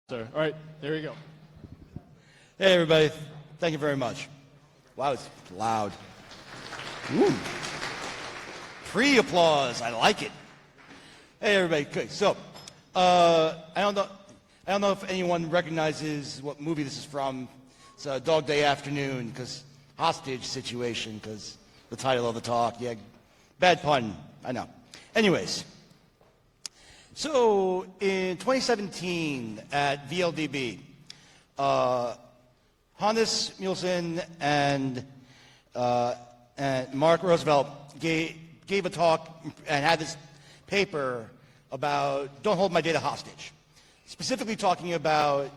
Sir. All right, there you go. Hey, everybody. Thank you very much. Wow, it's loud. Ooh. Pre-applause. I like it. Hey, everybody. Okay, so I don't know if anyone recognizes what movie this is from. It's Dog Day Afternoon, because hostage situation, because the title of the talk. Yeah, bad pun. I know. Anyways. So in 2017 at VLDB, Hannes Nielsen and Mark Roosevelt gave a talk and had this paper about don't hold my data hostage, specifically talking about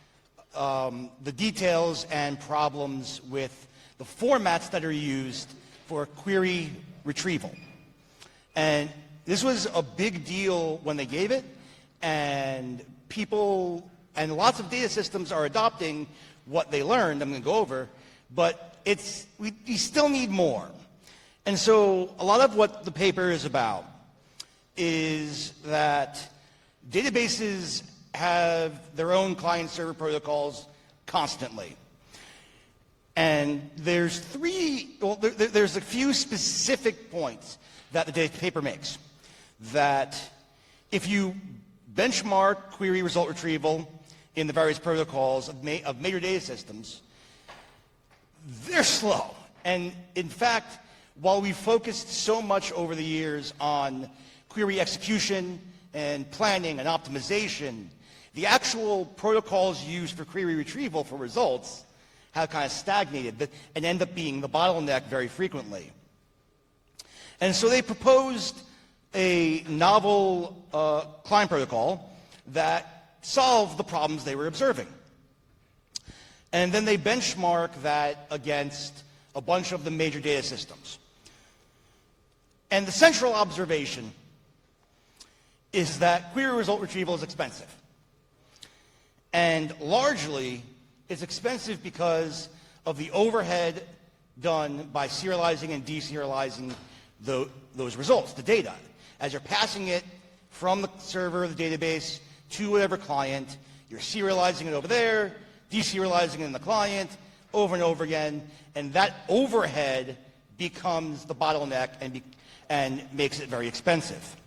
the details and problems with the formats that are used for query retrieval. And this was a big deal when they gave it, and people and lots of data systems are adopting what they learned. I'm going to go over, but we still need more. And so a lot of what the paper is about is that databases have their own client-server protocols constantly. And there's there's a few specific points that the paper makes. That if you benchmark query result retrieval in the various protocols of major data systems, they're slow. And in fact, while we focused so much over the years on query execution and planning and optimization, the actual protocols used for query retrieval for results have kind of stagnated and end up being the bottleneck very frequently. And so they proposed a novel client protocol that solved the problems they were observing. And then they benchmark that against a bunch of the major data systems. And the central observation is that query result retrieval is expensive. And largely, it's expensive because of the overhead done by serializing and deserializing those results, the data. As you're passing it from the server, the database, to whatever client, you're serializing it over there, deserializing it in the client, over and over again, and that overhead becomes the bottleneck and makes it very expensive.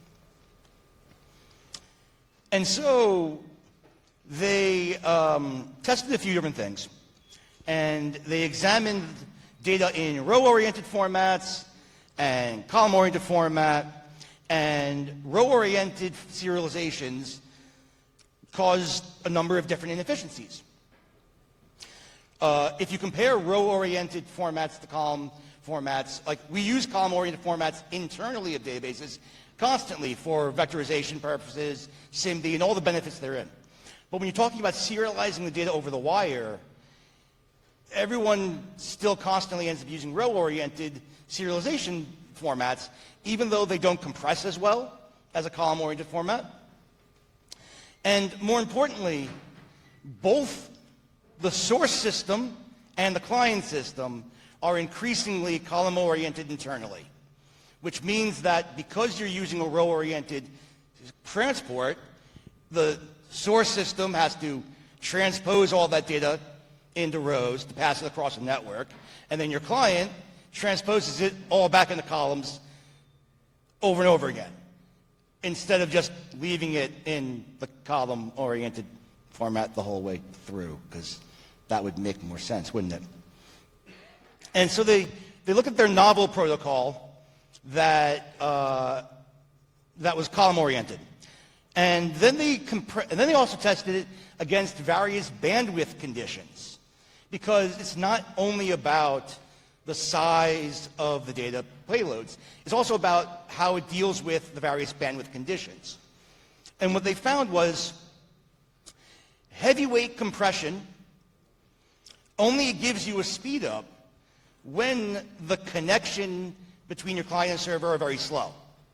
And so they tested a few different things, and they examined data in row-oriented formats and column-oriented format, and row-oriented serializations caused a number of different inefficiencies. If you compare row-oriented formats to column formats, like we use column-oriented formats internally of databases constantly for vectorization purposes, SIMD, and all the benefits therein. But when you're talking about serializing the data over the wire, everyone still constantly ends up using row-oriented serialization formats, even though they don't compress as well as a column-oriented format. And more importantly, both the source system and the client system are increasingly column-oriented internally, which means that because you're using a row-oriented transport, the source system has to transpose all that data into rows to pass it across the network, and then your client transposes it all back into columns over and over again, instead of just leaving it in the column-oriented format the whole way through, because that would make more sense, wouldn't it? And so they look at their novel protocol that was column-oriented. And then they also tested it against various bandwidth conditions, because it's not only about the size of the data payloads. It's also about how it deals with the various bandwidth conditions. And what they found was heavyweight compression only gives you a speed up when the connection between your client and server are very slow.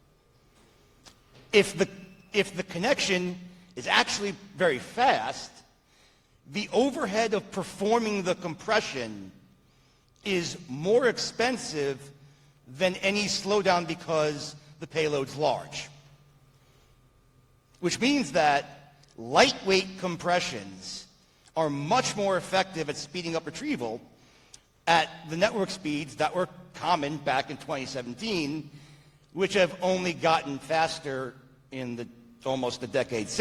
If the connection is actually very fast, the overhead of performing the compression is more expensive than any slowdown because the payload's large. Which means that lightweight compressions are much more effective at speeding up retrieval at the network speeds that were common back in 2017, which have only gotten faster in almost a decade since.